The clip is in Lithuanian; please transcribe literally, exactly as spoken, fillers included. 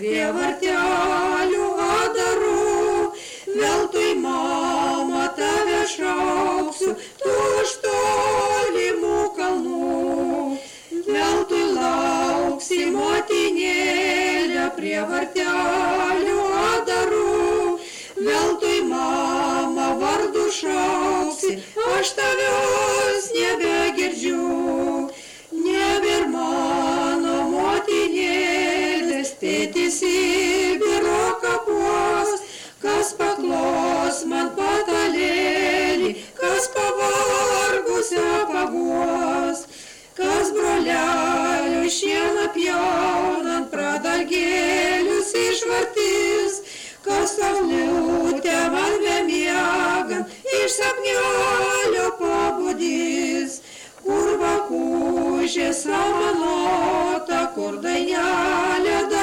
prie vartelių adarų, veltui mama tave šauksiu, tu iš tolimų kalnų. Veltui lauksi motinėlę prie vartelių adarų, veltui mama vardu šauksi, aš tavęs nebegirdžiu. Nebėr mano motinėlės, tėtis Sibiro kapuos, kas paklos man patalėlį, kas pavargusią paguos. Kas brolelių šieną pjaunant, pradalgėlius išvartys, kas saulutę man bemiegant, iš sapnelio pabudys. Kur vakužė samanota, kur dainelė